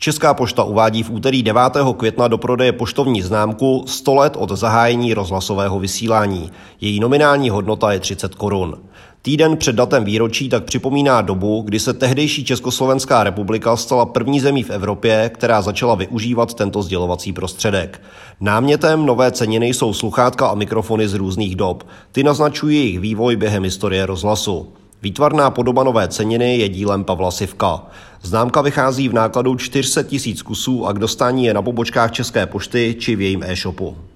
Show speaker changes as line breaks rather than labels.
Česká pošta uvádí v úterý 9. května do prodeje poštovní známku 100 let od zahájení rozhlasového vysílání. Její nominální hodnota je 30 korun. Týden před datem výročí tak připomíná dobu, kdy se tehdejší Československá republika stala první zemí v Evropě, která začala využívat tento sdělovací prostředek. Námětem nové ceniny jsou sluchátka a mikrofony z různých dob. Ty naznačují jejich vývoj během historie rozhlasu. Výtvarná podoba nové ceniny je dílem Pavla Sivka. Známka vychází v nákladu 400 000 kusů a k dostání je na pobočkách České pošty či v jejím e-shopu.